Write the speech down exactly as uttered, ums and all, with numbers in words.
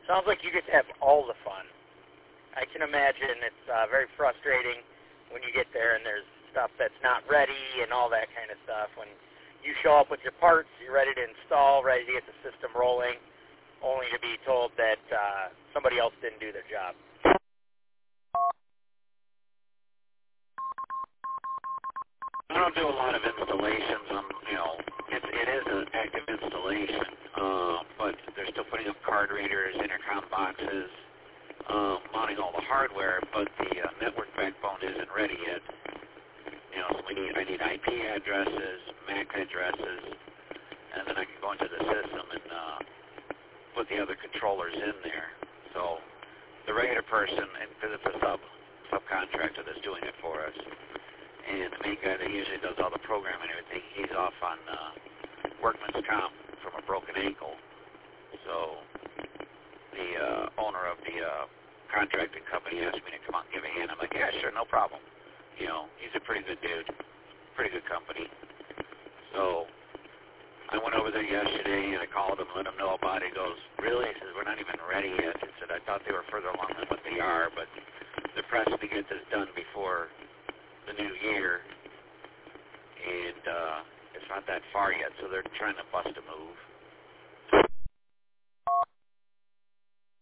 Sounds like you get to have all the fun. I can imagine it's uh, very frustrating when you get there and there's stuff that's not ready and all that kind of stuff. When you show up with your parts, you're ready to install, ready to get the system rolling, only to be told that uh, somebody else didn't do their job. I don't do a lot of installations. Um, you know, it, it is an active installation, uh, but they're still putting up card readers, intercom boxes, uh, mounting all the hardware, but the uh, network backbone isn't ready yet. You know, so we need, I need I P addresses, M A C addresses, and then I can go into the system and uh, put the other controllers in there. So the regular person, and because it's a sub subcontractor that's doing it for us, and the main guy that usually does all the programming and everything, he's off on uh, workman's comp from a broken ankle. So the uh, owner of the uh, contracting company asked me to come out and give a hand. I'm like, yeah, sure, no problem. You know, he's a pretty good dude, pretty good company. So I went over there yesterday and I called him, let him know about it. He goes, really? He says, we're not even ready yet. He said, I thought they were further along than what they are, but they're pressing to get this done before the new year, and uh, it's not that far yet, so they're trying to bust a move.